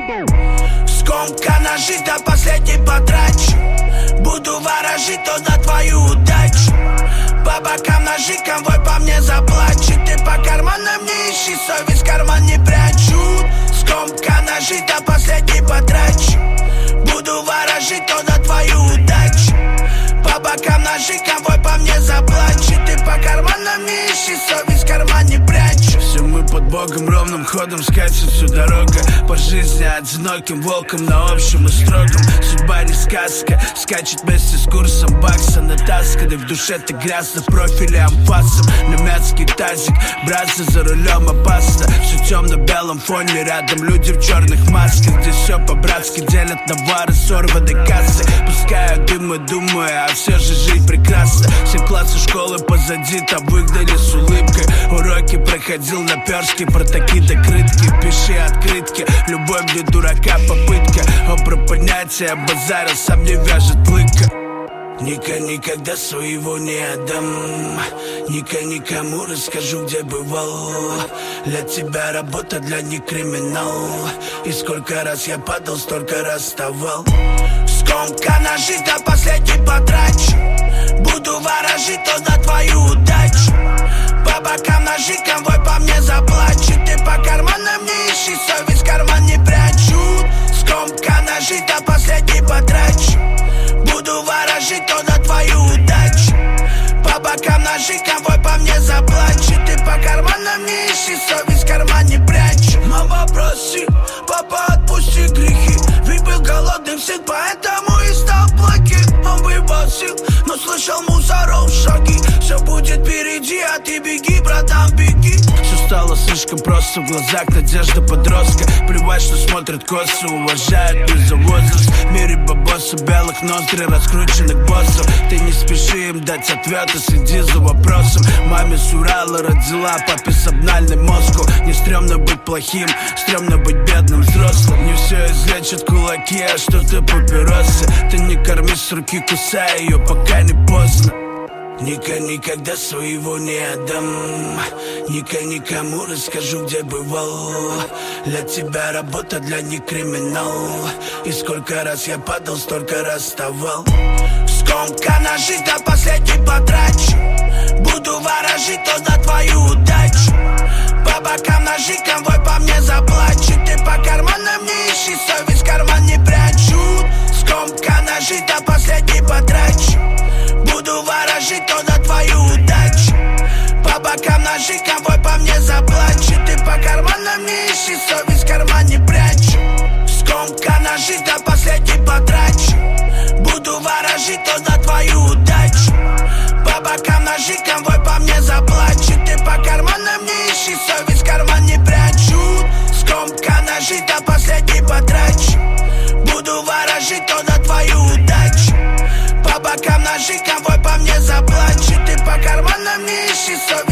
Скомка ножи до последней потрачу. Буду ворожить то на твою удачу. По бокам ножи, конвой по мне заплачет. Ты по карманам не ищи, совесть в карман не прячу. Скомка ножи до последней потрачу. Буду ворожить то на твою удачу. По бокам ножи, конвой по мне заплачет. Ты по карманам не ищи, совесть в карман не прячу. Все мы под Богом, ровным ходом скачет всю дорогу. По жизни одиноким волком на общем и строгом. Судьба не сказка, скачет вместе с курсом бакса. Натасканный в душе ты грязно, в профиле амфасом. Немецкий тазик, братцы за рулем опасно. Все темно-белом фоне, рядом люди в черных масках. Здесь все по-братски делят навары, сорваны кассы. Пускаю дым и думаю, а все же жить прекрасно. Все классы школы позади, там выгнали с улыбкой. Уроки проходил наперстки, протаки до крытки. Пиши открытки, любовь для дурака попытка. Он про понятия базара сам не вяжет лыка. Никогда своего не отдам. Никому расскажу, где бывал. Для тебя работа, для них криминал. И сколько раз я падал, столько раз вставал. Скомка ножи до последней потрачу. Буду ворожить то на твою удачу. По бокам ножи, конвой по мне заплачет. Ты по карманам не ищи, совесть в карман не прячу. Скомка ножи до последней потрачу. Буду ворожить то на твою удачу. По бокам ножи, конвой по мне заплачет. Ты по карманам не ищи, совесть в карман не прячу. Мама проси, папа отпусти грехи. Ведь был голодным сын, поэтому и стал плохим. Он выбрал сил, но слышал мусоров шаги. Все будет впереди, а ты беги, братан, беги. Все стало слишком просто, в глазах надежда подростка. Плевать, что смотрят косы, уважают не за возраст. В мире бабоса, белых ноздрей, раскрученных боссов. Ты не спеши им дать ответ, и следи за вопросом. Маме с Урала родила, папе с обнальной Москву. Не стрёмно быть плохим, стрёмно быть бедным взрослым. Не все излечат кулаки, а что-то папиросы. Ты не корми с руки, кусай ее, пока не поздно. Никогда своего не отдам. Никому расскажу, где бывал. Для тебя работа, для них криминал. И сколько раз я падал, столько раз вставал. Скомка ножи до последней потрачу. Буду ворожить то на твою удачу. По бокам ножи, конвой по мне заплачет. Ты по карманам не ищи, совесть в карман не прячу. Скомка ножи до последней потрачу. Буду ворожить то на твою удачу. По бокам ножи, конвой по мне заплачет. Ты по карманам не ищи, совесть в карман не прячу. Скомка ножи до последней потрачу. Буду ворожить то на твою удачу. По бокам ножи, конвой по мне заплачет. Ты по карманам не ищи, совесть в карман не прячу. Скомка ножи до последней потрачу. Буду ворожить то на твою удачу. По бокам ножи, конвой по мне заплачет. Ты по карманам не ищи, совесть